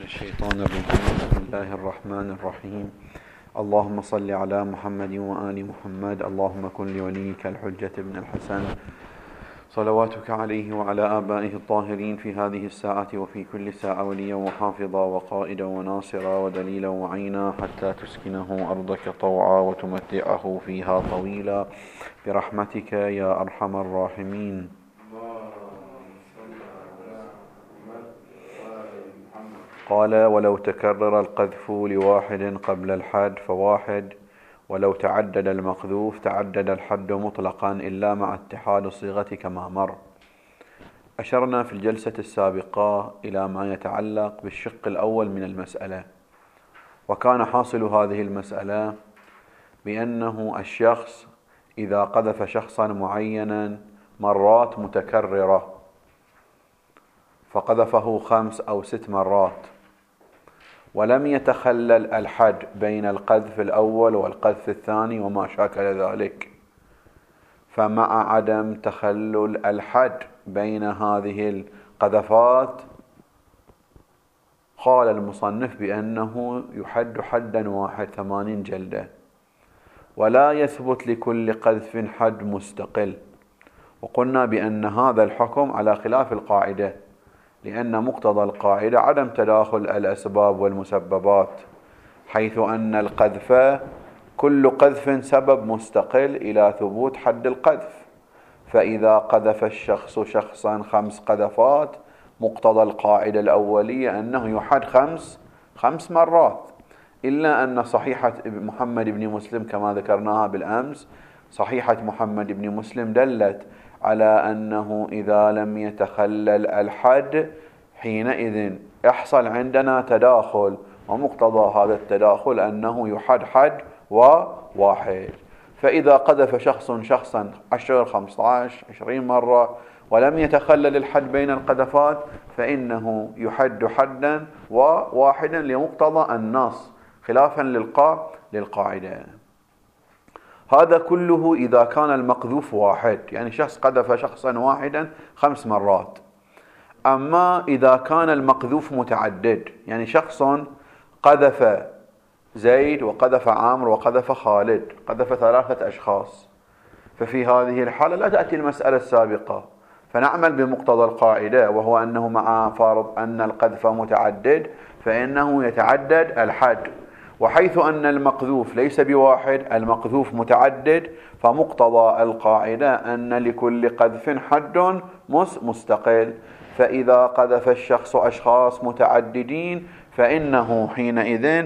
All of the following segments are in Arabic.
من الشيطان الرجيم. بسم الله الرحمن الرحيم. اللهم صل على محمد وآل محمد. اللهم كن لوليك الحجة بن الحسن صلواتك عليه وعلى آبائه الطاهرين في هذه الساعة وفي كل ساعة وليا وحافظا وقائدا وناصرا ودليلا وعينا حتى تسكنه أرضك طوعا وتمتعه فيها طويلا برحمتك يا أرحم الراحمين. قال: ولو تكرر القذف لواحد قبل الحد فواحد، ولو تعدد المقذوف تعدد الحد مطلقا إلا مع اتحاد الصيغة كما مر. أشرنا في الجلسة السابقة إلى ما يتعلق بالشق الأول من المسألة، وكان حاصل هذه المسألة بأنه الشخص إذا قذف شخصا معينا مرات متكررة، فقذفه 5 أو 6 مرات ولم يتخلل الحد بين القذف الأول والقذف الثاني وما شاكل ذلك، فمع عدم تخلل الحد بين هذه القذفات قال المصنف بأنه يحد حدا واحد 80 جلدة، ولا يثبت لكل قذف حد مستقل. وقلنا بأن هذا الحكم على خلاف القاعدة، لأن مقتضى القاعدة عدم تداخل الأسباب والمسببات، حيث أن القذف كل قذف سبب مستقل إلى ثبوت حد القذف. فإذا قذف الشخص شخصا 5 قذفات مقتضى القاعدة الأولية أنه يحد 5 مرات، إلا أن صحيحة محمد بن مسلم كما ذكرناها بالأمس، صحيحة محمد بن مسلم دلت على أنه إذا لم يتخلل الحد حينئذ يحصل عندنا تداخل، ومقتضى هذا التداخل أنه يحد حد واحد. فإذا قذف شخصا 10 15 20 مرة ولم يتخلل الحد بين القذفات فإنه يحد حدا واحدا لمقتضى النص خلافا للقاعدة. هذا كله إذا كان المقذوف واحد، يعني شخص قذف شخصا واحدا 5 مرات. أما إذا كان المقذوف متعدد، يعني شخص قذف زيد وقذف عمرو وقذف خالد، قذف 3 أشخاص، ففي هذه الحالة لا تأتي المسألة السابقة، فنعمل بمقتضى القاعدة، وهو أنه مع فرض أن القذف متعدد فإنه يتعدد الحد. وحيث أن المقذوف ليس بواحد، المقذوف متعدد، فمقتضى القاعدة أن لكل قذف حد مستقل. فإذا قذف الشخص أشخاص متعددين فإنه حينئذ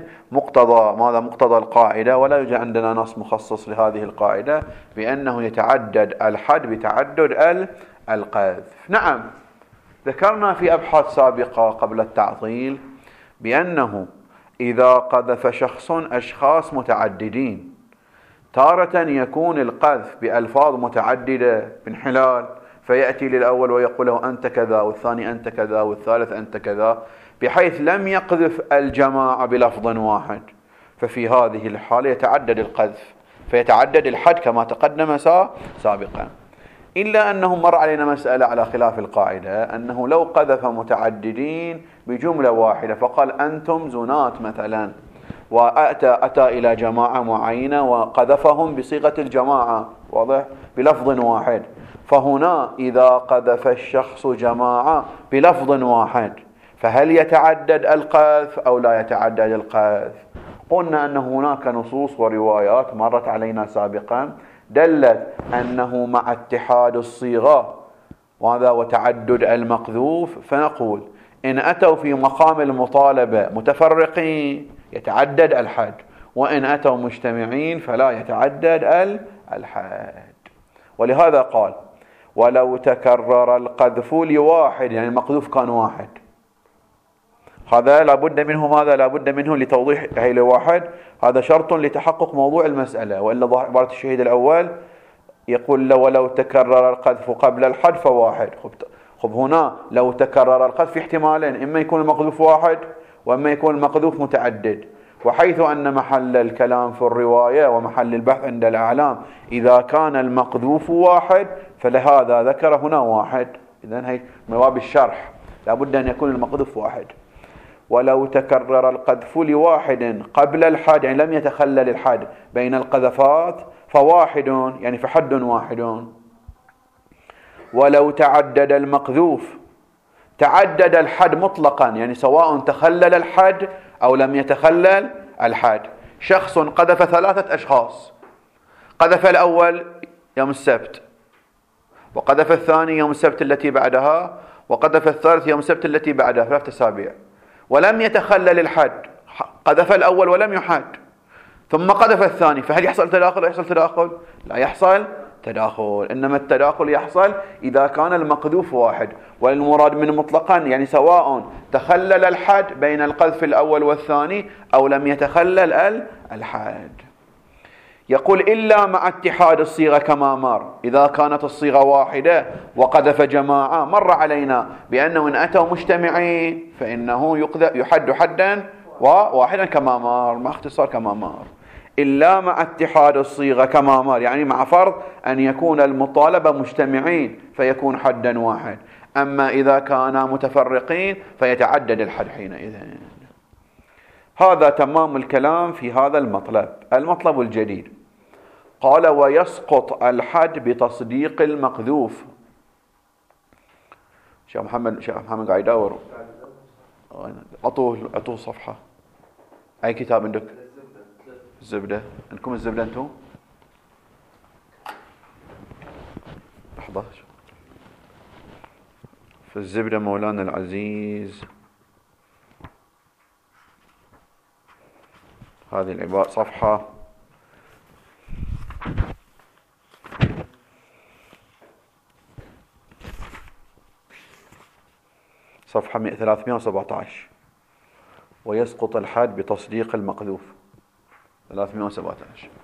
مقتضى القاعدة، ولا يوجد عندنا نص مخصص لهذه القاعدة بأنه يتعدد الحد بتعدد القذف. نعم، ذكرنا في أبحاث سابقة قبل التعطيل بأنه إذا قذف شخص أشخاص متعددين تارة يكون القذف بألفاظ متعددة بانحلال، فيأتي للأول ويقول له أنت كذا، والثاني أنت كذا، والثالث أنت كذا، بحيث لم يقذف الجماعة بلفظ واحد، ففي هذه الحالة يتعدد القذف فيتعدد الحد كما تقدم سابقا. إلا أنه مر علينا مسألة على خلاف القاعدة، أنه لو قذف متعددين بجملة واحدة فقال أنتم زنات مثلا، وأتى إلى جماعة معينة وقذفهم بصيغة الجماعة، واضح، بلفظ واحد، فهنا إذا قذف الشخص جماعة بلفظ واحد فهل يتعدد القذف أو لا يتعدد القذف؟ قلنا أن هناك نصوص وروايات مرت علينا سابقا دلت أنه مع اتحاد الصيغة وهذا وتعدد المقذوف، فنقول إن أتوا في مقام المطالبة متفرقين يتعدد الحد، وإن أتوا مجتمعين فلا يتعدد الحد. ولهذا قال: ولو تكرر القذف لواحد، يعني المقذوف كان واحد، هذا لابد منه، ماذا لابد منه لتوضيح هي لواحد، هذا شرط لتحقق موضوع المسألة، وإلا ظهر عبارة الشهيد الأول يقول ولو تكرر القذف قبل الحد فواحد. خب هنا لو تكرر القذف في احتمالين، إما يكون المقذوف واحد وإما يكون المقذوف متعدد، وحيث أن محل الكلام في الرواية ومحل البحث عند الأعلام إذا كان المقذوف واحد فلهذا ذكر هنا واحد. إذن هي من باب الشرح لابد أن يكون المقذوف واحد. ولو تكرر القذف لواحد قبل الحد، يعني لم يتخلل الحد بين القذفات، فواحد يعني فحد واحد. ولو تعدد المقذوف، تعدد الحد مطلقا، يعني سواء تخلل الحد أو لم يتخلل الحد. شخص قذف 3 أشخاص، قذف الأول يوم السبت، وقذف الثاني يوم السبت التي بعدها، وقذف الثالث يوم السبت التي بعدها، 3 أسابيع، ولم يتخلل الحد. قذف الأول ولم يحد، ثم قذف الثاني، فهل يحصل تداخل أو يحصل تداخل؟ لا يحصل تداخل، إنما التداخل يحصل إذا كان المقذوف واحد. والمراد من مطلقا يعني سواء تخلل الحد بين القذف الأول والثاني أو لم يتخلل الحد. يقول إلا مع اتحاد الصيغة كما مر، إذا كانت الصيغة واحدة وقذف جماعة، مر علينا بأنه إن أتوا مجتمعين فإنه يحد حدا واحدا كما مر، مع اختصار كما مر. إلا مع اتحاد الصيغة كما مر، يعني مع فرض أن يكون المطالبة مجتمعين فيكون حدا واحد، أما إذا كانا متفرقين فيتعدد الحد حينئذ. هذا تمام الكلام في هذا المطلب. المطلب الجديد قال ويسقط الحد بتصديق المقذوف. شيخ محمد قاعد يدور، أعطوه صفحة. أي كتاب عندك؟ الزبدة. عندكم الزبدة أنتم؟ لحظة. في الزبدة مولانا العزيز هذه العبارة صفحة صفحة 317، ويسقط الحد بتصديق المقذوف 317.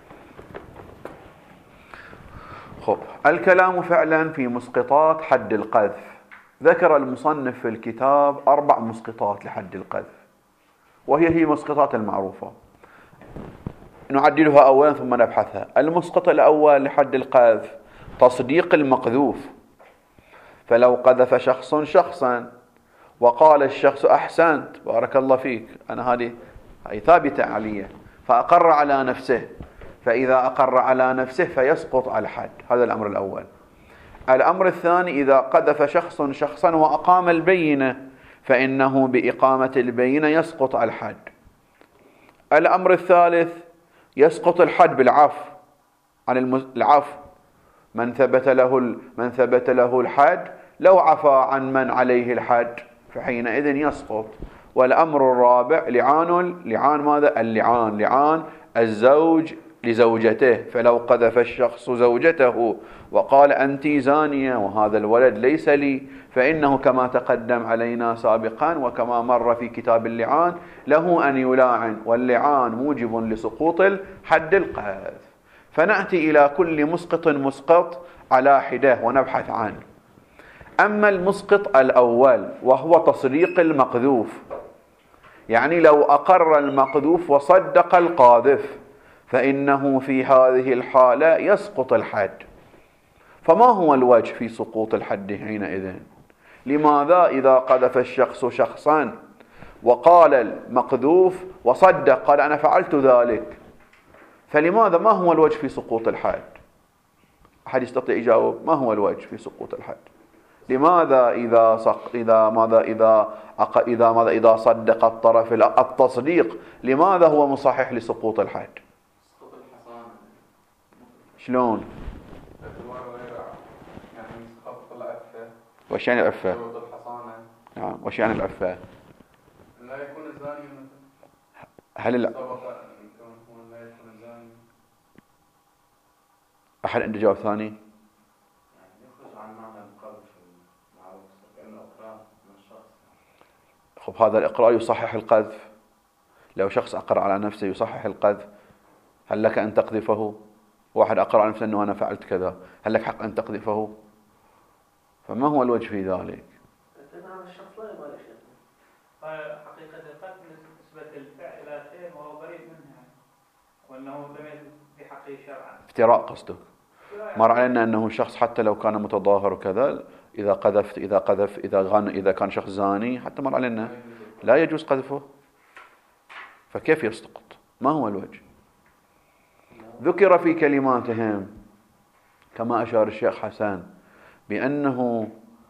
خب، الكلام فعلا في مسقطات حد القذف. ذكر المصنف في الكتاب 4 مسقطات لحد القذف، وهي مسقطات المعروفة، نعدلها أولا ثم نبحثها. المسقط الأول لحد القذف تصديق المقذوف. فلو قذف شخص شخصا وقال الشخص أحسنت بارك الله فيك، أنا هذه ثابتة علي، فأقر على نفسه، فإذا أقر على نفسه فيسقط على الحد. هذا الأمر الأول. الأمر الثاني إذا قذف شخص شخصا وأقام البينة فإنه بإقامة البينة يسقط على الحد. الأمر الثالث يسقط الحد بالعفو عن العفو، من ثبت له الحد لو عفى عن من عليه الحد فحينئذ يسقط. والأمر الرابع لعان ماذا؟ لعان الزوج لزوجته. فلو قذف الشخص زوجته وقال أنت زانية وهذا الولد ليس لي، فإنه كما تقدم علينا سابقا وكما مر في كتاب اللعان له أن يلاعن، واللعان موجب لسقوط حد القذف. فنأتي إلى كل مسقط على حدة ونبحث عنه. أما المسقط الأول وهو تصديق المقذوف، يعني لو أقر المقذوف وصدق القاذف فإنه في هذه الحالة يسقط الحد. فما هو الوجه في سقوط الحد حينئذ؟ لماذا إذا قذف الشخص شخصا وقال المقذوف وصدق قال أنا فعلت ذلك، فلماذا ما هو الوجه في سقوط الحد؟ أحد يستطيع يجاوب ما هو الوجه في سقوط الحد؟ لماذا إذا صدق الطرف التصديق لماذا هو مصحح لسقوط الحد؟ شلون؟ وش يعني العفة؟ نعم، وش يعني العفة؟ لا يكون الزاني هل أحد عنده جواب ثاني؟ يخرج عن معنى القذف المعروف كأنه إقرار من الشخص. خب، هذا الإقرار يصحح القذف. لو شخص أقر على نفسه يصحح القذف، هل لك أن تقذفه؟ واحد أقر على نفسه أنه أنا فعلت كذا، هل لك حق أن تقذفه؟ فما هو الوجه في ذلك؟ الشخص لا يبالي شيء. حقيقة القذف نسبة الفعل إلى شيء وهو بريء منها، وأنه لم يثبت في حقه شرعا. افتراء قصدك؟ مر علينا أنه شخص حتى لو كان متظاهر وكذا، إذا قذف إذا كان شخص زاني، حتى مر علينا لا يجوز قذفه، فكيف يسقط؟ ما هو الوجه؟ ذكر في كلماتهم كما أشار الشيخ حسن بأنه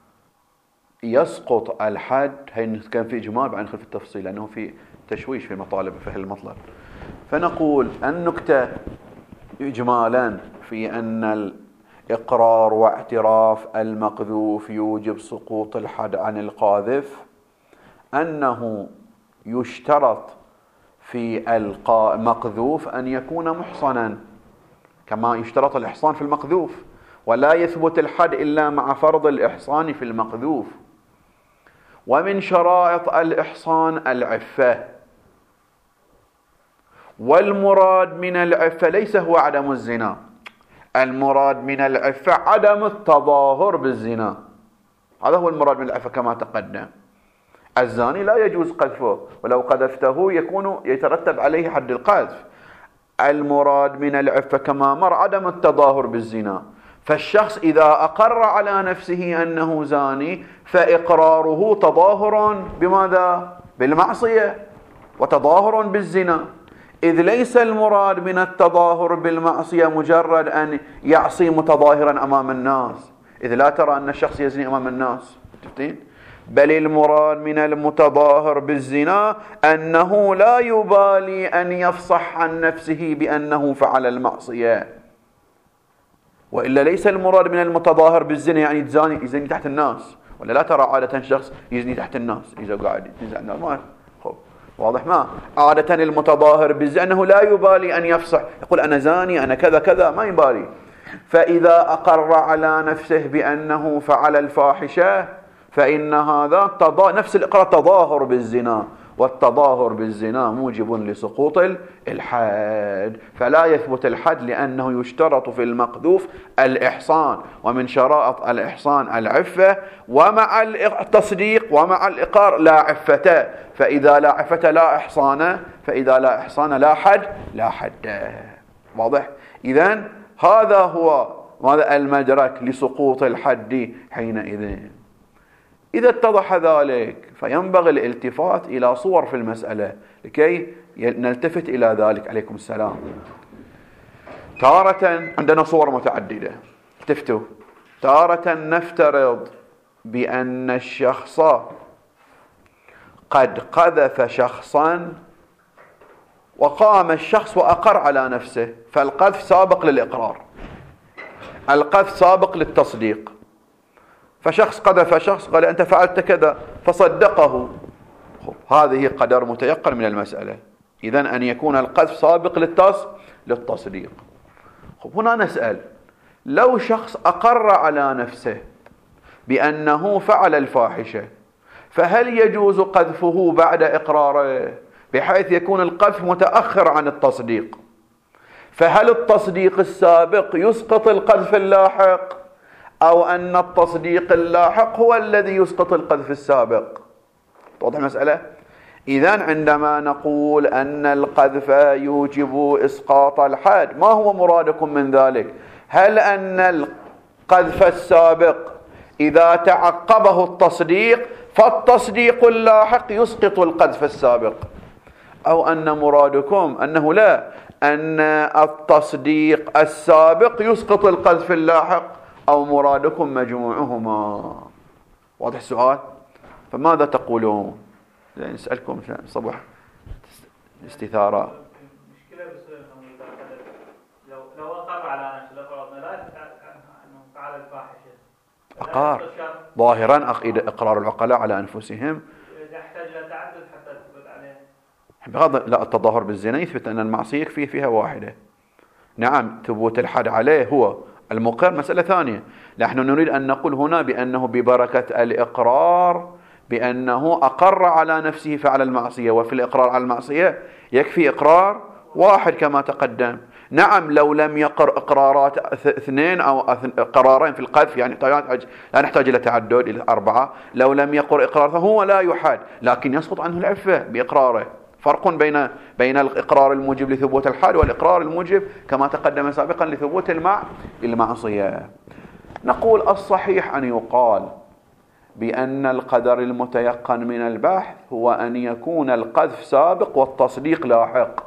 يسقط الحد. هي كان في إجمال، بعدين ندخل في التفصيل لأنه في تشويش في المطالب في المطلب. فنقول النكتة إجمالا في أن الإقرار واعتراف المقذوف يوجب سقوط الحد عن القاذف، أنه يشترط في المقذوف أن يكون محصنا كما يشترط الإحصان في المقذوف، ولا يثبت الحد إلا مع فرض الإحصان في المقذوف. ومن شرائط الإحصان العفة، والمراد من العفة ليس هو عدم الزنا، المراد من العفة عدم التظاهر بالزنا، هذا هو المراد من العفة كما تقدم. الزاني لا يجوز قذفه، ولو قذفته يترتب عليه حد القذف. المراد من العفة كما مر عدم التظاهر بالزنا، فالشخص إذا أقر على نفسه أنه زاني فإقراره تظاهر بماذا؟ بالمعصية وتظاهر بالزنا، إذ ليس المراد من التظاهر بالمعصية مجرد أن يعصي متظاهرا أمام الناس، إذ لا ترى أن الشخص يزني أمام الناس، بل المراد من المتظاهر بالزنا أنه لا يبالي أن يفصح عن نفسه بأنه فعل المعصية. وإلا ليس المراد من المتظاهر بالزنا يعني يزني تحت الناس، ولا لا ترى عادة شخص يزني تحت الناس إذا قاعد يزني الناس، ما واضح؟ ما عادة المتظاهر بالزنا أنه لا يبالي أن يفصح، يقول أنا زاني أنا كذا كذا، ما يبالي. فإذا أقر على نفسه بأنه فعل الفاحشة فإن هذا نفس الإقرار تظاهر بالزنا، والتظاهر بالزنا موجب لسقوط الحد، فلا يثبت الحد لأنه يشترط في المقذوف الإحصان، ومن شرائط الإحصان العفة، ومع التصديق ومع الإقرار لا عفة، فإذا لا عفة لا إحصان، فإذا لا إحصان لا حد. واضح؟ إذن هذا هو المدرك لسقوط الحد حينئذ. إذا اتضح ذلك فينبغي الالتفات إلى صور في المسألة لكي نلتفت إلى ذلك. عليكم السلام. تارة عندنا صور متعددة، التفتوا. تارة نفترض بأن الشخص قد قذف شخصا وقام الشخص وأقر على نفسه، فالقذف سابق للإقرار، القذف سابق للتصديق. فشخص قذف شخص قال أنت فعلت كذا فصدقه، هذه قدر متيقن من المسألة. إذن أن يكون القذف سابق للتصديق. هنا نسأل، لو شخص أقر على نفسه بأنه فعل الفاحشة، فهل يجوز قذفه بعد إقراره بحيث يكون القذف متأخر عن التصديق؟ فهل التصديق السابق يسقط القذف اللاحق، أو أن التصديق اللاحق هو الذي يسقط القذف السابق؟ توضح المسألة؟ إذن عندما نقول أن القذف يوجب إسقاط الحد، ما هو مرادكم من ذلك؟ هل أن القذف السابق إذا تعقبه التصديق فالتصديق اللاحق يسقط القذف السابق، أو أن مرادكم أنه لا، أن التصديق السابق يسقط القذف اللاحق، أو مرادكم مجموعهما؟ واضح السؤال؟ فماذا تقولون؟ نسألكم صباح استثارة. المشكلة لو أقر على نفسه، لو فرضنا لا أنه فعل الفاحشة، أقار ظاهرا إقرار العقلاء على أنفسهم يحتاج إلى تعدد حتى تثبت عليه. بغض لا، التظاهر بالزنا يثبت أن المعصية فيها واحدة. نعم، ثبوت الحد عليه هو المقر مسألة ثانية. نحن نريد أن نقول هنا بأنه ببركة الإقرار بأنه أقر على نفسه فعل المعصية، وفي الإقرار على المعصية يكفي إقرار واحد كما تقدم. نعم، لو لم يقر إقرارات اثنين أو قرارين في القذف يعني لا نحتاج إلى تعدد إلى 4، لو لم يقر إقرار فهو لا يحاد، لكن يسقط عنه العفة بإقراره. فرق بين الإقرار الموجب لثبوت الحد والإقرار الموجب كما تقدم سابقا لثبوت المعصية. نقول الصحيح أن يقال بأن القدر المتيقن من البحث هو أن يكون القذف سابق والتصديق لاحق،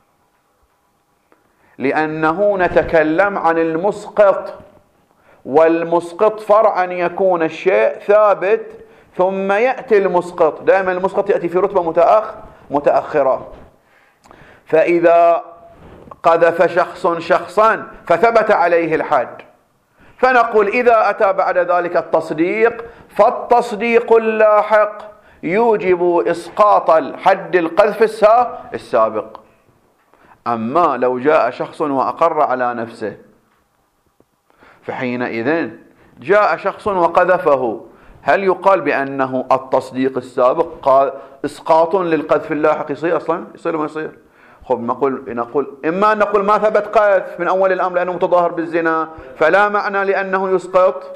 لأنه نتكلم عن المسقط، والمسقط فرع أن يكون الشيء ثابت ثم يأتي المسقط. دائما المسقط يأتي في رتبة متأخرة. فإذا قذف شخص شخصا فثبت عليه الحد، فنقول إذا أتى بعد ذلك التصديق فالتصديق اللاحق يوجب إسقاط الحد القذف السابق. أما لو جاء شخص وأقر على نفسه، فحينئذ جاء شخص وقذفه، هل يقال بأنه التصديق السابق قال إسقاط للقذف اللاحق؟ يصير أصلا؟ يصير ما يصير؟ خب نقول إما أن نقول ما ثبت قذف من أول الأمر لأنه متظاهر بالزنا فلا معنى لأنه يسقط،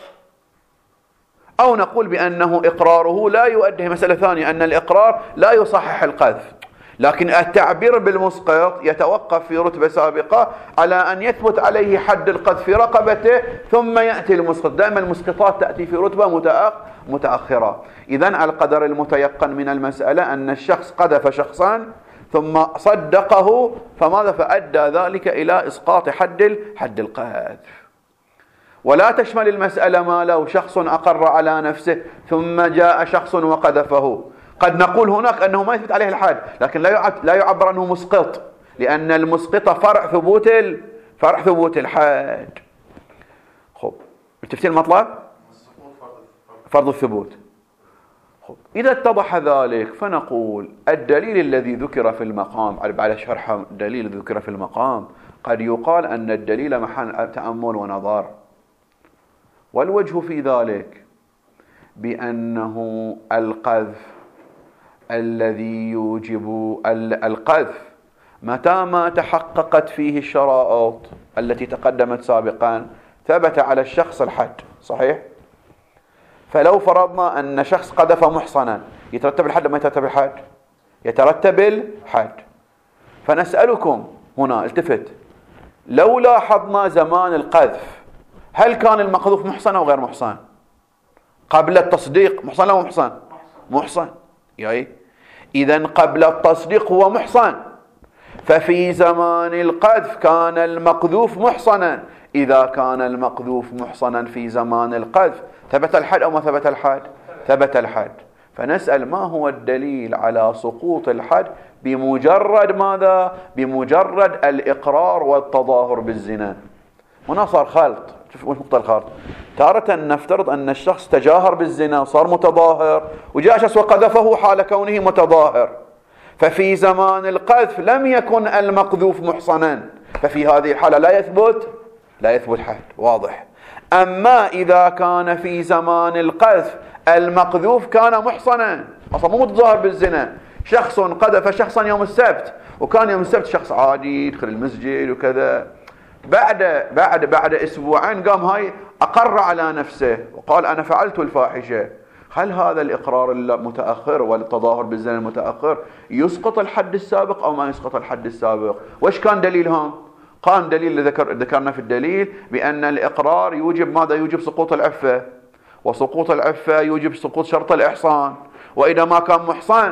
أو نقول بأنه إقراره لا يؤدي. مسألة ثانية أن الإقرار لا يصحح القذف، لكن التعبير بالمسقط يتوقف في رتبة سابقة على أن يثبت عليه حد القذف في رقبته ثم يأتي المسقط. دائما المسقطات تأتي في رتبة متأخرة. إذن القدر المتيقن من المسألة أن الشخص قذف شخصا ثم صدقه، فماذا؟ فأدى ذلك إلى إسقاط حد القذف. ولا تشمل المسألة ما لو شخص أقر على نفسه ثم جاء شخص وقذفه. قد نقول هناك أنه ما يثبت عليه الحد، لكن لا يعبر أنه مسقط، لأن المسقط فرع ثبوت الحد. خب متفقين المطلب؟ فرض الثبوت. خب إذا اتضح ذلك فنقول الدليل الذي ذكر في المقام، بعد شرح الدليل الذي ذكر في المقام، قد يقال أن الدليل محل تأمل ونظر. والوجه في ذلك بأنه القذف الذي يوجب القذف متى ما تحققت فيه الشرائط التي تقدمت سابقا ثبت على الشخص الحد، صحيح؟ فلو فرضنا أن شخص قذف محصنا يترتب الحد ما يترتب الحد؟ يترتب الحد. فنسألكم هنا التفت، لو لاحظنا زمان القذف هل كان المقذوف محصن أو غير محصن؟ قبل التصديق محصن أو محصن؟ محصن. إذن قبل التصديق هو محصن، ففي زمان القذف كان المقذوف محصنا. إذا كان المقذوف محصنا في زمان القذف ثبت الحد أو ما ثبت الحد؟ ثبت الحد. فنسأل ما هو الدليل على سقوط الحد بمجرد ماذا؟ بمجرد الإقرار والتظاهر بالزنا. هنا صار خلط. شوفوا نقطة الخلط. تارة نفترض أن الشخص تجاهر بالزنا صار متظاهر، وجاء شخص وقذفه حال كونه متظاهر، ففي زمان القذف لم يكن المقذوف محصنا، ففي هذه الحالة لا يثبت حد. واضح. أما إذا كان في زمان القذف المقذوف كان محصنا، أصلا مو متظاهر بالزنا، شخص قذف شخصا يوم السبت، وكان يوم السبت شخص عادي يدخل المسجد وكذا، بعد أسبوعين قام هاي أقر على نفسه وقال أنا فعلت الفاحشة. هل هذا الإقرار المتأخر والتظاهر بالزنا المتأخر يسقط الحد السابق أو ما يسقط الحد السابق؟ وش كان دليلهم؟ قام دليل اللي ذكرنا في الدليل بأن الإقرار يوجب ماذا؟ يوجب سقوط العفة، وسقوط العفة يوجب سقوط شرط الإحصان، وإذا ما كان محصن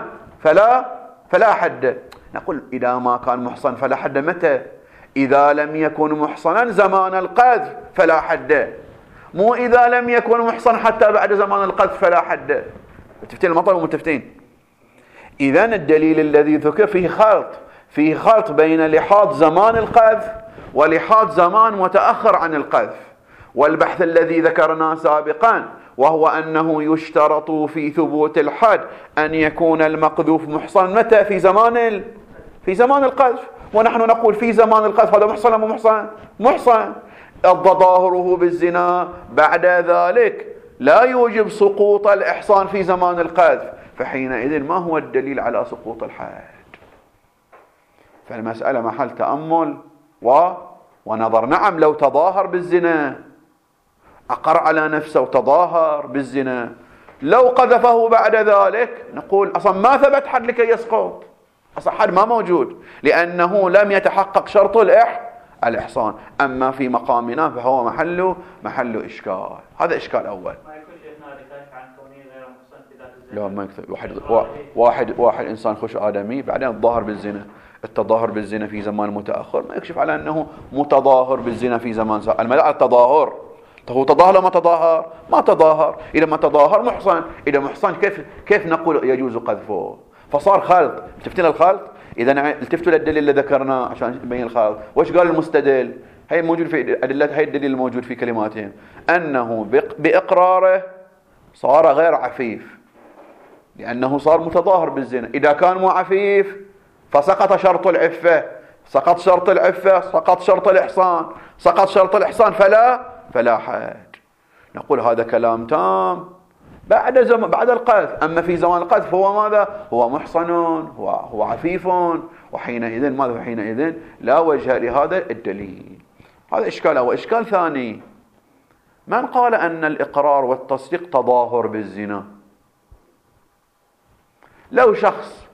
فلا حد. نقول إذا ما كان محصن فلا حد متى؟ إذا لم يكن محصنا زمان القذف فلا حد، مو إذا لم يكن محصن حتى بعد زمان القذف فلا حد. متفتين المطلب ومتفتين؟ إذن الدليل الذي ذكر فيه خلط بين لحاظ زمان القذف ولحاظ زمان متأخر عن القذف. والبحث الذي ذكرناه سابقا وهو أنه يشترط في ثبوت الحد أن يكون المقذوف محصن متى؟ في زمان القذف، ونحن نقول في زمان القذف هذا محصن أم محصن. تظاهره بالزنا بعد ذلك لا يوجب سقوط الإحصان في زمان القذف، فحينئذ ما هو الدليل على سقوط الحد؟ فالمسألة محل تأمل ونظر. نعم لو تظاهر بالزنا، أقر على نفسه وتظاهر بالزنا، لو قذفه بعد ذلك نقول أصلا ما ثبت حد لكي يسقط، أصلا حد ما موجود لأنه لم يتحقق شرط الإحصان. أما في مقامنا فهو محل إشكال. هذا إشكال أول. ما يكون شيخنا ذكرت عن كونه لا ما يكتب. واحد إنسان خش آدمي بعدين الظاهر بالزنا. التظاهر بالزنا في زمان متأخر ما يكشف على أنه متظاهر بالزنا في زمان سابق. المدعى التظاهر، هو تظاهر لما تظاهر؟ ما تظاهر. إذا ما تظاهر محصن، إذا محصن كيف نقول يجوز قذفه؟ فصار خلط. التفتنا الخلط. إذا التفتوا للدليل اللي ذكرناه عشان نبين الخلط. وش قال المستدل؟ هي موجود في أدلة، هي الدليل الموجود في كلماتهم أنه بإقراره صار غير عفيف لأنه صار متظاهر بالزنا. إذا كان مو عفيف فسقط شرط العفة، سقط شرط العفة، سقط شرط الإحصان، سقط شرط الإحصان فلا حد. نقول هذا كلام تام بعد القذف. أما في زمان القذف هو ماذا؟ هو محصن، هو عفيف، وحينئذ ماذا؟ وحينئذ لا وجه لهذا الدليل. هذا إشكال. أو إشكال ثاني، من قال أن الإقرار والتصديق تظاهر بالزنا؟ لو شخص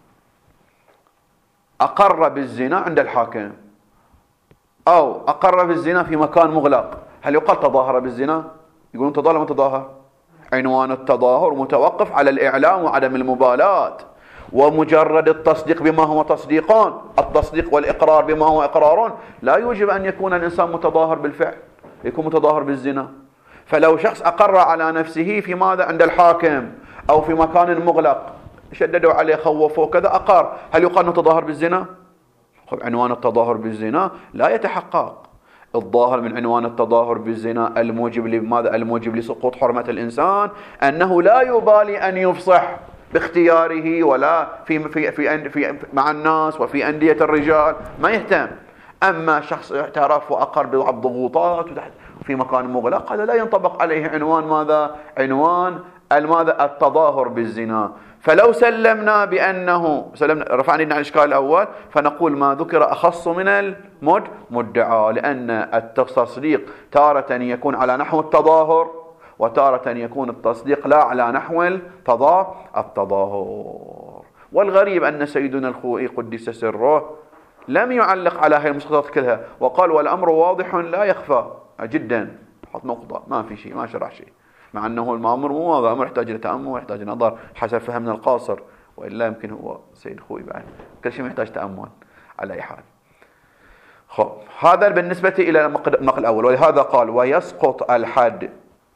أقر بالزنا عند الحاكم أو أقر بالزنا في مكان مغلق، هل يقال تظاهر بالزنا؟ يقولون تظاهر ما تظاهر؟ عنوان التظاهر متوقف على الإعلام وعدم المبالاة، ومجرد التصديق بما هو تصديقان، التصديق والإقرار بما هو إقرارون، لا يوجب أن يكون الإنسان متظاهر بالفعل، يكون متظاهر بالزنا. فلو شخص أقر على نفسه في ماذا؟ عند الحاكم أو في مكان مغلق، شددوا عليه، خوفوا كذا، أقر، هل يقال أنه تظاهر بالزنا؟ عنوان التظاهر بالزنا لا يتحقق. الظاهر من عنوان التظاهر بالزنا الموجب لماذا؟ الموجب لسقوط حرمة الإنسان أنه لا يبالي أن يفصح باختياره ولا في مع الناس وفي أندية الرجال، ما يهتم. أما شخص اعترف وأقر بالضغوطات في مكان مغلق، هذا لا ينطبق عليه عنوان ماذا؟ عنوان التظاهر بالزنا. فلو سلمنا بأنه رفعنا عن الإشكال الأول، فنقول ما ذكر أخص من المدعى، لأن التصديق تارة يكون على نحو التظاهر وتارة يكون التصديق لا على نحو التظاهر. والغريب أن سيدنا الخوئي قدس سره لم يعلق على هذه المسقطات كلها، وقال والأمر واضح لا يخفى جدا، حط نقطة، ما في شيء، ما شرح شيء، مع أنه الأمر مو واضح، الأمر يحتاج لتأمل ويحتاج نظر حسب فهمنا القاصر، وإلا يمكن هو سيد خوي بعد كل شيء محتاج تأمل. على أي حال، هذا بالنسبة إلى النقل الأول. ولهذا قال ويسقط الحد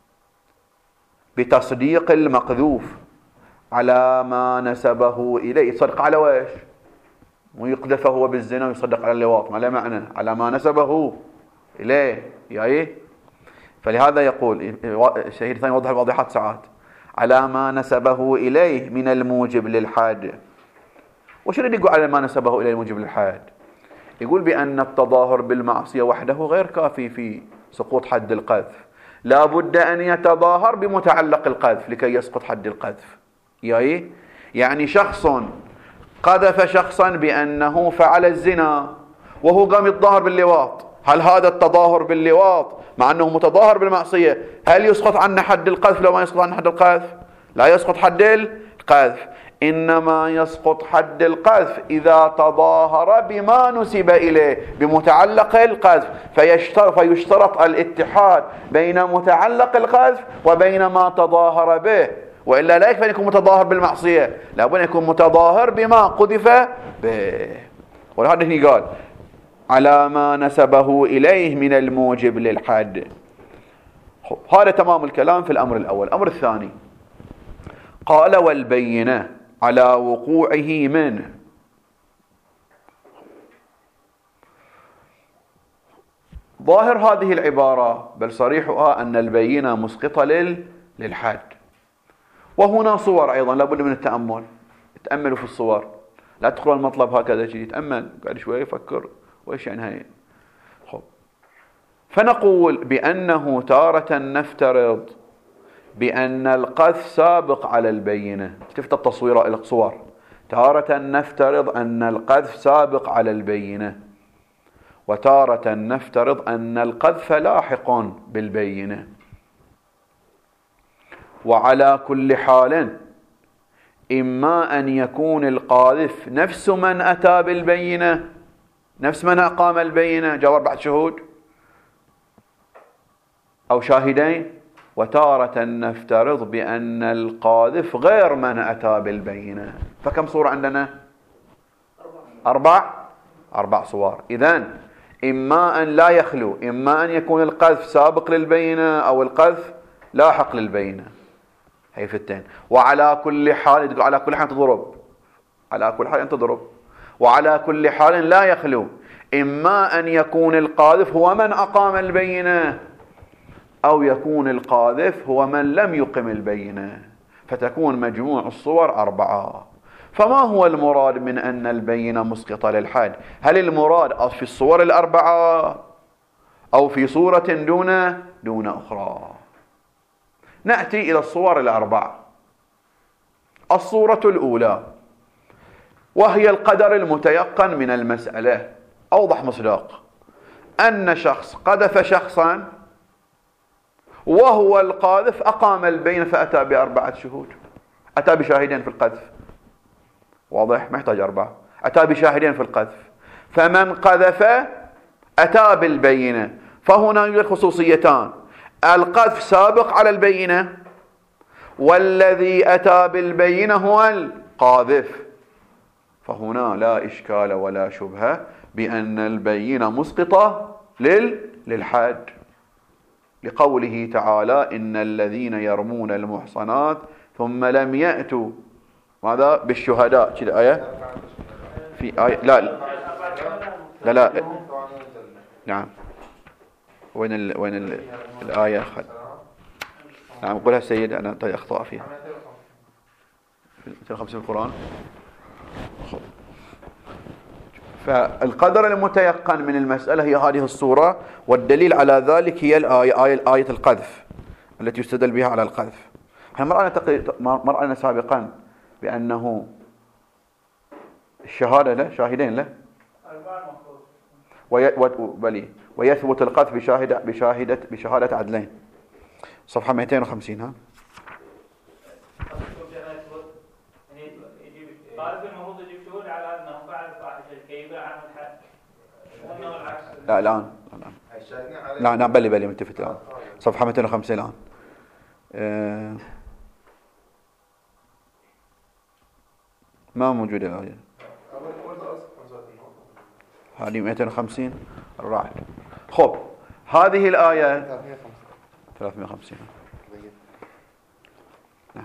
بتصديق المقذوف على ما نسبه إليه. يصدق على ويش؟ ويقذف هو بالزنا ويصدق على اللواط، ما له معنى، على ما نسبه إليه. يعني فلهذا يقول الشهيد الثاني يوضح الواضحات ساعات على ما نسبه إليه من الموجب للحد. وش يريد يقول على ما نسبه إليه الموجب للحد؟ يقول بأن التظاهر بالمعصية وحده غير كافي في سقوط حد القذف، لا بد أن يتظاهر بمتعلق القذف لكي يسقط حد القذف. يعني شخص قذف شخصا بأنه فعل الزنا وهو قام يتظاهر باللواط، هل هذا التظاهر باللواط مع أنه متظاهر بالمعصية هل يسقط عنه حد القذف؟ لو ما يسقط عنه حد القذف لا يسقط حد القذف، إنما يسقط حد القذف إذا تظاهر بما نسب إليه بمتعلق القذف، فيشترط الاتحاد بين متعلق القذف وبين ما تظاهر به، وإلا لا يكفي أن يكون متظاهر بالمعصية، لابد أن يكون متظاهر بما قذف به. ولهذا هنا قال على ما نسبه إليه من الموجب للحد. هذا تمام الكلام في الأمر الأول. الأمر الثاني قال والبينة على وقوعه منه. ظاهر هذه العبارة بل صريحها أن البينة مسقطة للحد. وهنا صور أيضا لابد من التأمل، تأملوا في الصور، لا تقرأ المطلب هكذا شيء، تأمل قاعد شوي يفكر وإيش يعني هاي. فنقول بأنه تارة نفترض بأن القذف سابق على البينة، شفت التصوير الصور، تارة نفترض أن القذف سابق على البينة، وتارة نفترض أن القذف لاحق بالبينة. وعلى كل حال إما أن يكون القاذف نفس من أتى بالبينة، نفس من أقام البينة، جاء 4 شهود أو شاهدين، وتارة نفترض بأن القاذف غير من أتى بالبينة. فكم صورة عندنا؟ أربع صور. إذن إما أن لا يخلو، إما أن يكون القذف سابق للبينة أو القذف لاحق للبينة، هي فتين. وعلى كل حال، على كل حال تضرب، على كل حال تضرب، وعلى كل حال لا يخلو، إما أن يكون القاذف هو من أقام البينة أو يكون القاذف هو من لم يقم البينة، فتكون مجموع الصور 4. فما هو المراد من أن البينة مسقطة للحد؟ هل المراد في الصور 4 أو في صورة دون أخرى؟ نأتي إلى الصور 4. الصورة الأولى وهي القدر المتيقن من المسألة. أوضح مصداق أن شخص قذف شخصا وهو القاذف أقام البينة فأتى ب4 شهود، أتى بشاهدين في القذف، واضح؟ ما يحتاج 4، أتى بشاهدين في القذف. فمن قذف أتى بالبينة، فهنا يوجد خصوصيتان: القذف سابق على البينة، والذي أتى بالبينة هو القاذف. فهنا لا إشكال ولا شبهة بأن البينة مسقطة للحد، لقوله تعالى: إن الذين يرمون المحصنات ثم لم يأتوا ماذا بالشهداء. كذا آية في آية لا نعم. وين الآية أخذ؟ نعم قولها سيد، أنا أخطأ فيها. 250 في القرآن. فالقدر المتيقن من المسألة هي هذه الصورة، والدليل على ذلك هي آية القذف التي يستدل بها على القذف. احنا مرأنا سابقا بأنه الشهادة له شاهدين له، ويثبت القذف بشهادة عدلين. صفحة 250. ها لا الآن لا بلي متفت الآن. صفحة 250 الآن. ما موجودة الآية هذه 250 راحت. خب هذه الآية 350. نعم.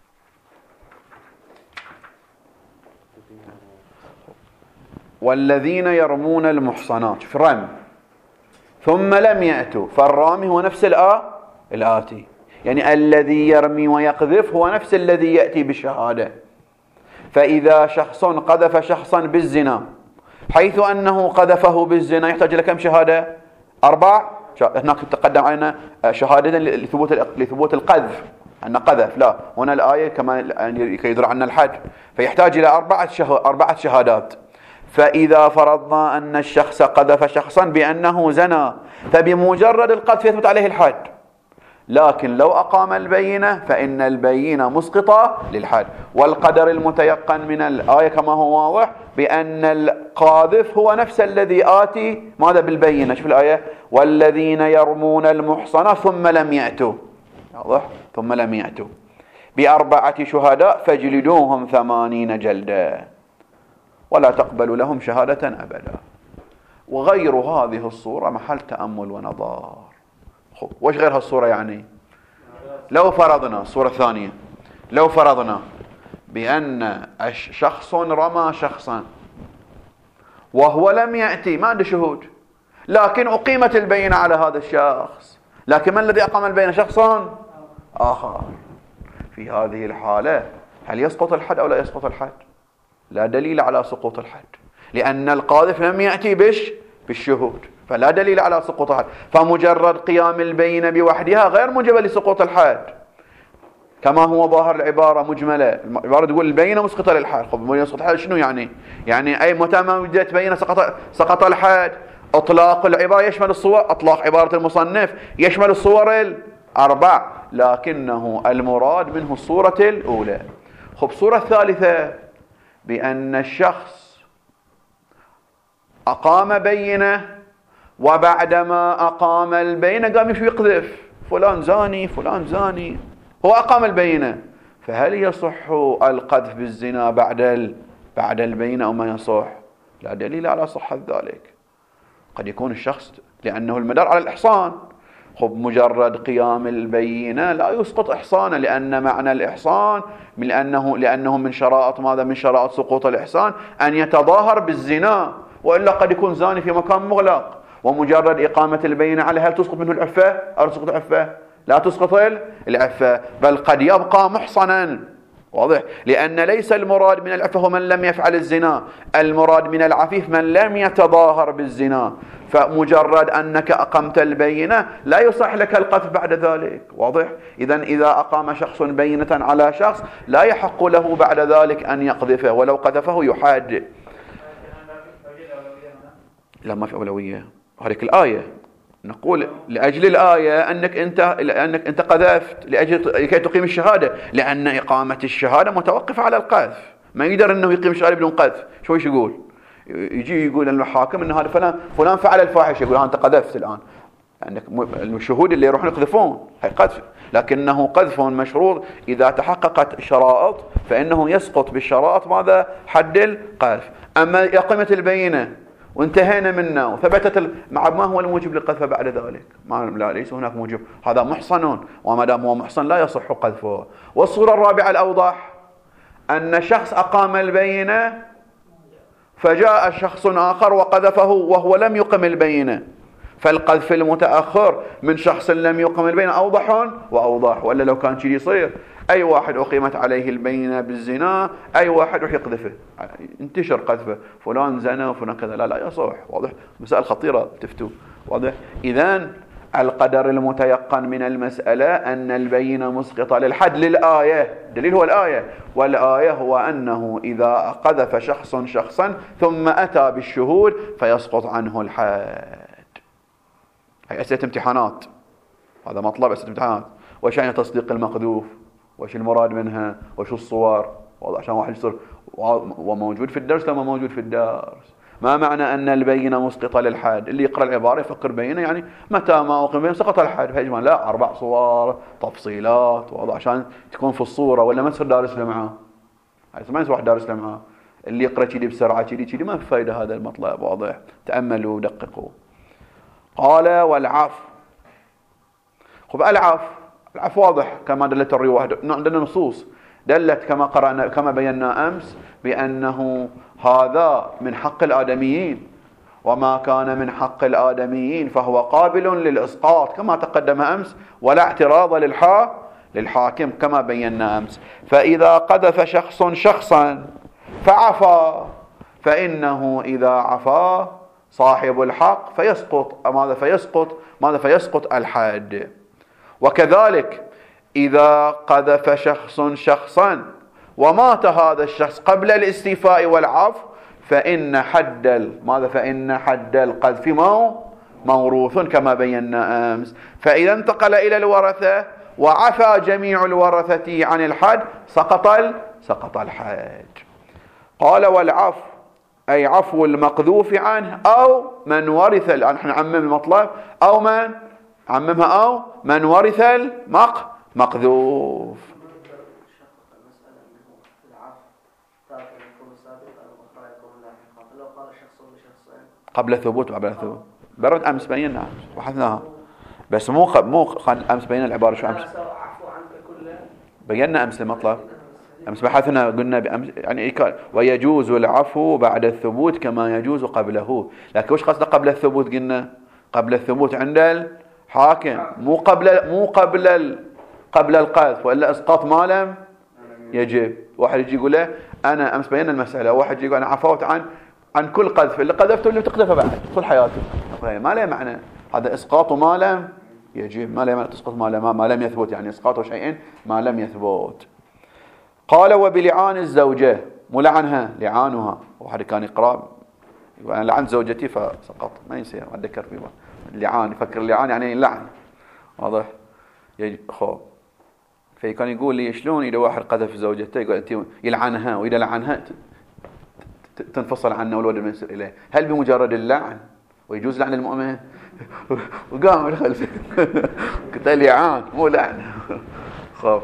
والذين يرمون المحصنات في الرمي ثم لم يأتوا، فالرامي هو نفس الآتي، يعني الذي يرمي ويقذف هو نفس الذي يأتي بالشهادة. فإذا شخص قذف شخصا بالزنا، حيث أنه قذفه بالزنا يحتاج إلى كم شهادة؟ 4. هناك تقدم علينا شهادة لثبوت القذف أن قذف، لا هنا الآية كما يدل عنا الحد، فيحتاج إلى 4 شهادات. فإذا فرضنا أن الشخص قذف شخصا بأنه زنى، فبمجرد القذف يثبت عليه الحد، لكن لو أقام البينة فإن البينة مسقطة للحد. والقدر المتيقن من الآية كما هو واضح بأن القاذف هو نفس الذي آتي ماذا بالبينة. شوف الآية: والذين يرمون المحصنات ثم لم يأتوا، واضح، ثم لم يأتوا ب4 شهداء فاجلدوهم 80 جلدة ولا تقبلوا لهم شهادة أبدا. وغير هذه الصورة محل تأمل ونظار. خب وش غير هالصورة يعني؟ لو فرضنا الصورة الثانية، لو فرضنا بأن شخص رمى شخصا وهو لم يأتي، ما عنده شهود، لكن أقيمت البينة على هذا الشخص، لكن من الذي أقام البينة؟ شخص آخر. في هذه الحالة هل يسقط الحد أو لا يسقط الحد؟ لا دليل على سقوط الحد، لأن القاذف لم يأتي بالشهود، فلا دليل على سقوط الحد. فمجرد قيام البينة بوحدها غير موجبة لسقوط الحد، كما هو ظاهر العبارة مجملة. العبارة تقول البينة مسقطة للحد. طب يسقط الحد شنو يعني؟ يعني أي متى ما وجدت بينة سقط الحد. إطلاق العبارة يشمل الصور، إطلاق عبارة المصنف يشمل الصور 4، لكنه المراد منه الصورة الأولى. خب الصورة الثالثة بأن الشخص أقام بينة، وبعدما أقام البينة قام يقذف، فلان زاني فلان زاني، هو أقام البينة، فهل يصح القذف بالزنا بعد البينة أو ما يصح؟ لا دليل على صحة ذلك. قد يكون الشخص لأنه المدار على الإحصان، خب مجرد قيام البينة لا يسقط إحصانه، لأن معنى الإحصان لأنه من شرائط ماذا؟ من شرائط سقوط الإحصان أن يتظاهر بالزنا، وإلا قد يكون زاني في مكان مغلق، ومجرد إقامة البينة عليه هل تسقط منه العفة؟ أو تسقط العفة؟ لا تسقط العفة، بل قد يبقى محصنا. واضح؟ لأن ليس المراد من العفة هو من لم يفعل الزنا، المراد من العفيف من لم يتظاهر بالزنا، فمجرد أنك أقمت البينة لا يصح لك القذف بعد ذلك. واضح؟ إذا أقام شخص بينة على شخص لا يحق له بعد ذلك أن يقذفه، ولو قذفه يحاد. لا ما في أولوية، هذه الآية نقول لأجل الآية أنك أنت قذفت لكي تقيم الشهادة، لأن إقامة الشهادة متوقفة على القذف، ما يقدر أنه يقيم الشهادة بدون قذف. شو يقول؟ يجي يقول الحاكم أن هذا فلان فعل الفاحشة، يقول أنت قذفت الآن، لأنك الشهود اللي يروحون يقذفون هي قذف، لكنه قذف مشروط إذا تحققت شرائط، فإنه يسقط بالشرائط ماذا؟ حد القذف. أما إقامة البينة وانتهينا منه وثبتت ما هو الموجب للقذف بعد ذلك؟ لا ليس هناك موجب، هذا محصن، وما دام هو محصن لا يصح قذفه. والصورة الرابعة الأوضح أن شخص أقام البينة فجاء شخص آخر وقذفه وهو لم يقم البينة، فالقذف المتأخر من شخص لم يقم البينة أوضح وأوضح. وإلا لو كان شيء يصير أي واحد أقيمت عليه البينة بالزنا أي واحد يروح يقذفه، انتشر قذفه، فلان زنى وفلان كذا، لا يصح. واضح؟ مسائل خطيرة تفتو. واضح؟ إذن القدر المتيقن من المسألة أن البينة مسقطة للحد للآية، دليل هو الآية، والآية هو أنه إذا قذف شخص شخصا ثم أتى بالشهود فيسقط عنه الحد. هي أسئلة امتحانات، هذا مطلب أسئلة امتحانات. وش يعني تصديق المقذوف؟ وش المراد منها؟ وش الصور؟ عشان واحد يصير وموجود في الدرس لما موجود في الدرس. ما معنى أن البينة مسقطة للحد؟ اللي يقرأ العبارة يفكر بينة يعني متى ما أقيم بينة سقط الحد، فيجمع لا 4 صور تفصيلات، واضح؟ عشان تكون في الصورة، ولا ما تصير دارس له معاه، ما يصير واحد دارس له معاه، اللي يقرأ كذي بسرعة كذي ما في فايدة هذا المطلب. واضح؟ تأملوا ودققوا. قال والعفو. خب العفو واضح كما دلت الرواية، عندنا نصوص دلت كما بينا أمس بأنه هذا من حق الآدميين، وما كان من حق الآدميين فهو قابل للإسقاط كما تقدم أمس، ولا اعتراض للحاكم كما بينا أمس. فإذا قذف شخص شخصا فعفى فإنه إذا عفى صاحب الحق فيسقط الحد. وكذلك إذا قذف شخص شخصا ومات هذا الشخص قبل الاستيفاء والعفو فإن حد القذف موروث كما بينا أمس. فإذا انتقل إلى الورثة وعفى جميع الورثة عن الحد سقط الحد. قال والعفو أي عفو المقذوف عنه أو من ورث، نحن نعمم المطلب، أو من عممها أو من ورث المقذوف. قبل الثبوت وقبل الثبوت برد أمس بينا وحثناها، بس مو أمس بينا العبارة شو أمس بينا أمس المطلب، أمس بحثنا قلنا بأمس يعني ويجوز العفو بعد الثبوت كما يجوز قبله. لكن وش قصد قبل الثبوت؟ قلنا قبل الثبوت عند الحاكم، مو قبل القذف، وإلا إسقاط ما لم يجب. واحد يجي يقول له أنا أمس بينا المسألة، واحد يجي يقول أنا عفوت عن كل قذف اللي قذفته اللي تقذفه بعد طول حياته، ما له معنى، هذا إسقاط ما لم يجب، ما له معنى تسقط ما لم يثبت، يعني إسقاط شيء ما لم يثبت. قال وبلعان الزوجة، مو لعنها لعانها. واحد كان يقرأ يقول أنا لعنت زوجتي فسقط، ما يصير، ما أتذكر فيه اللعان، يفكر اللعان يعني لعن. واضح؟ فكان يقول لي شلون إذا واحد قذف زوجته يقول أنت يلعنها، وإذا لعنها تنفصل عنه والولد ما يصير إليه؟ هل بمجرد اللعن ويجوز لعن المؤمن؟ وقام الخلف. قلت لعان مو لعنة. خب.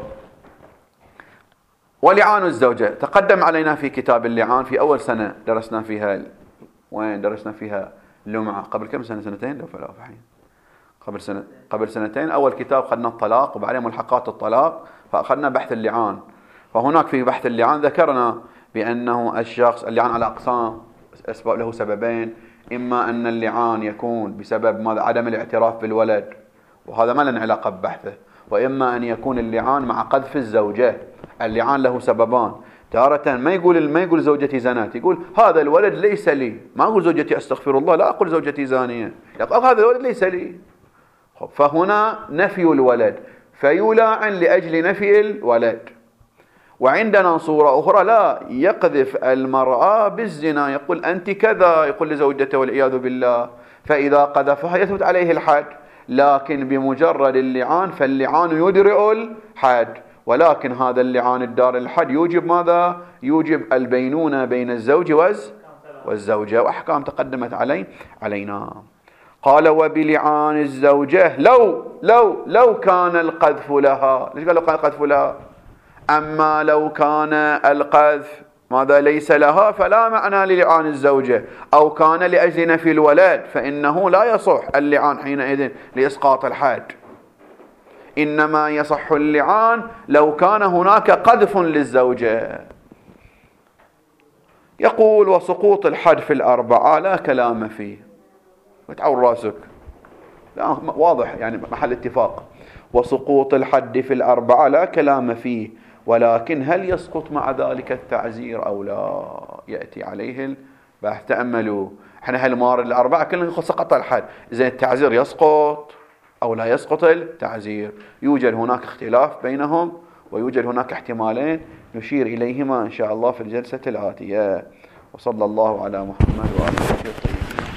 ولعان الزوجة تقدم علينا في كتاب اللعان في أول سنة درسنا فيها. وين درسنا فيها لمعة؟ قبل كم سنة؟ سنتين لو فلا الحين. قبل سنتين أول كتاب أخذنا الطلاق وبعدين ملحقات الطلاق، فأخذنا بحث اللعان. فهناك في بحث اللعان ذكرنا بأنه الشخص اللعان على أقسام، أسباب له سببين: إما أن اللعان يكون بسبب ماذا؟ عدم الاعتراف بالولد، وهذا ما لنا علاقة ببحثه. وإما أن يكون اللعان مع قذف الزوجة. اللعان له سببان، تارة ما يقول زوجتي زنت، يقول هذا الولد ليس لي. ما أقول زوجتي أستغفر الله، لا أقول زوجتي زانية، يقول هذا الولد ليس لي. فهنا نفي الولد، فيلاعن لأجل نفي الولد. وعندنا صورة أخرى لا، يقذف المرأة بالزنا، يقول أنت كذا، يقول لزوجته والعياذ بالله، فإذا قذفها يثبت عليه الحد. لكن بمجرد اللعان فاللعان يدرئ الحد، ولكن هذا اللعان الدار الحد يوجب ماذا؟ يوجب البينونة بين الزوج والزوجة، وأحكام تقدمت علينا. قال وبلعان الزوجة لو كان القذف لها. ليش قال لو كان القذف لها؟ أما لو كان القذف ماذا ليس لها فلا معنى للعان الزوجة، أو كان لأجل نفي الولد فإنه لا يصح اللعان حينئذ لإسقاط الحد. إنما يصح اللعان لو كان هناك قذف للزوجة. يقول وسقوط الحد في الأربعة لا كلام فيه. وتعور راسك، لا واضح يعني محل اتفاق. وسقوط الحد في الأربعة لا كلام فيه، ولكن هل يسقط مع ذلك التعزير أو لا؟ يأتي عليه البحث. تأملوا، احنا هالموارد الأربعة كلهم سقط الحد، إذا التعزير يسقط أو لا يسقط التعزير. يوجد هناك اختلاف بينهم، ويوجد هناك احتمالين نشير إليهما إن شاء الله في الجلسة الآتية. وصلى الله على محمد وآله وصحبه.